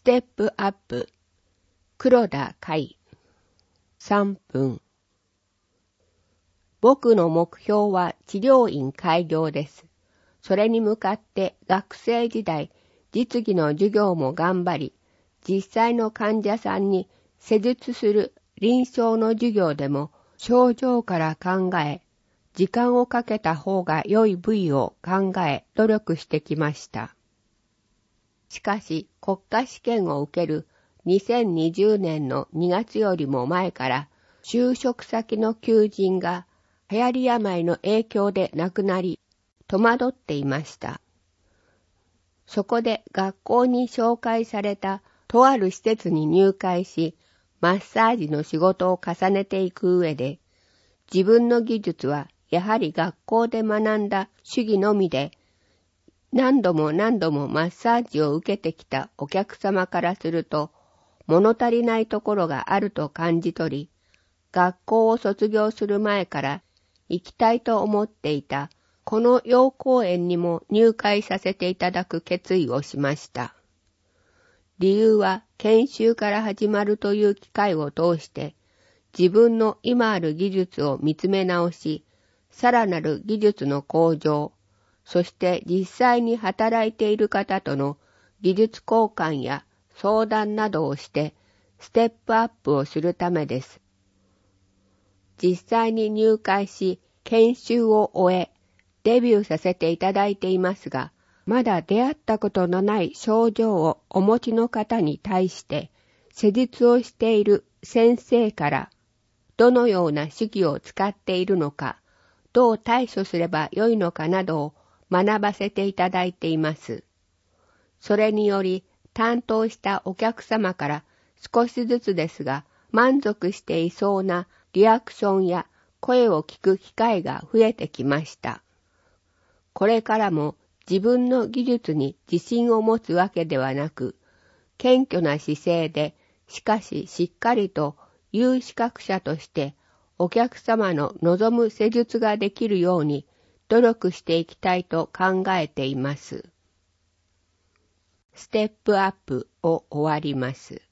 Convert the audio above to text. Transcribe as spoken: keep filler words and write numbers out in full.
テップアップ黒田海さんぷん。僕の目標は治療院開業です。それに向かって学生時代、実技の授業も頑張り、実際の患者さんに施術する臨床の授業でも症状から考え、時間をかけた方が良い部位を考え努力してきました。しかし国家試験を受けるにせんにじゅうねんのにがつよりも前から就職先の求人が流行り病の影響でなくなり戸惑っていました。そこで学校に紹介されたとある施設に入会し、マッサージの仕事を重ねていく上で、自分の技術はやはり学校で学んだ手技のみで、何度も何度もマッサージを受けてきたお客様からすると、物足りないところがあると感じ取り、学校を卒業する前から行きたいと思っていたこの養蜂園にも入会させていただく決意をしました。理由は研修から始まるという機会を通して、自分の今ある技術を見つめ直し、さらなる技術の向上、そして実際に働いている方との技術交換や相談などをしてステップアップをするためです。実際に入会し研修を終えデビューさせていただいていますが、まだ出会ったことのない症状をお持ちの方に対して施術をしている先生からどのような手技を使っているのか、どう対処すればよいのかなどを学ばせていただいています。それにより担当したお客様から少しずつですが満足していそうなリアクションや声を聞く機会が増えてきました。これからも自分の技術に自信を持つわけではなく、謙虚な姿勢でしかししっかりと有資格者としてお客様の望む施術ができるように努力していきたいと考えています。ステップアップを終わります。